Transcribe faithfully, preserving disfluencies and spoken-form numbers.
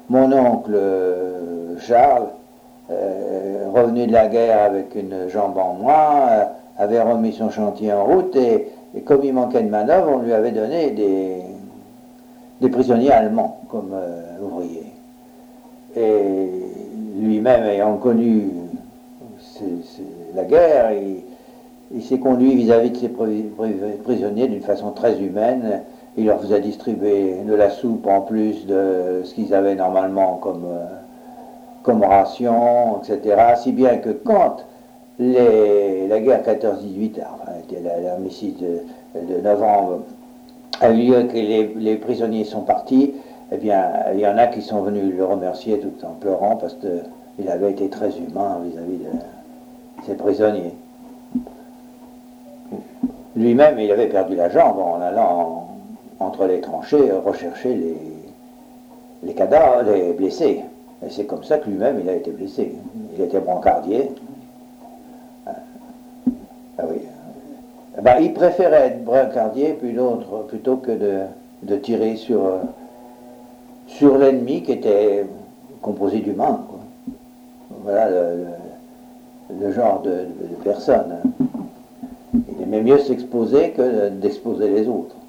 mon oncle euh, Charles, euh, revenu de la guerre avec une jambe en moins, euh, avait remis son chantier en route et, et comme il manquait de manœuvre, on lui avait donné des, des prisonniers allemands comme euh, ouvriers. Et lui-même ayant connu c'est, c'est la guerre, il, il s'est conduit vis-à-vis de ses prisonniers d'une façon très humaine. Il leur faisait distribuer de la soupe en plus de ce qu'ils avaient normalement comme, euh, comme ration, et cetera. Si bien que quand les, la guerre quatorze dix-huit, enfin, l'armistice de, de novembre, a eu lieu que les, les prisonniers sont partis, eh bien, il y en a qui sont venus le remercier tout en pleurant parce qu'il avait été très humain vis-à-vis de ses prisonniers. Lui-même, il avait perdu la jambe en allant en, entre les tranchées rechercher les, les cadavres, les blessés. Et c'est comme ça que lui-même, il a été blessé. Il était brancardier. Ah oui. Ben, il préférait être brancardier plutôt que de, de tirer sur, sur l'ennemi qui était composé d'humains. Voilà le, le, le genre de, de, de personne. Il aimait mieux s'exposer que d'exposer les autres.